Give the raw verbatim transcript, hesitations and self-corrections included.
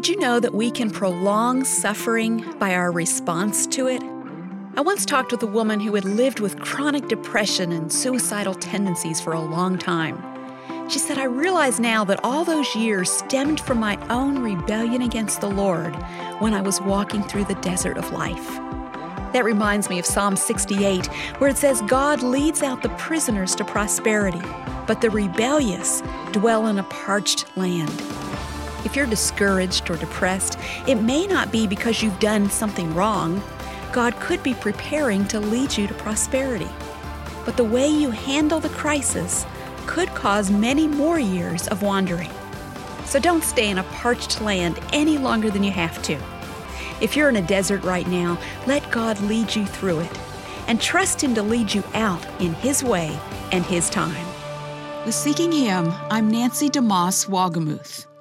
Did you know that we can prolong suffering by our response to it? I once talked with a woman who had lived with chronic depression and suicidal tendencies for a long time. She said, I realize now that all those years stemmed from my own rebellion against the Lord when I was walking through the desert of life. That reminds me of Psalm sixty-eight, where it says, God leads out the prisoners to prosperity, but the rebellious dwell in a parched land. If you're discouraged or depressed, it may not be because you've done something wrong. God could be preparing to lead you to prosperity. But the way you handle the crisis could cause many more years of wandering. So don't stay in a parched land any longer than you have to. If you're in a desert right now, let God lead you through it and trust Him to lead you out in His way and His time. With Seeking Him, I'm Nancy DeMoss Wagamuth.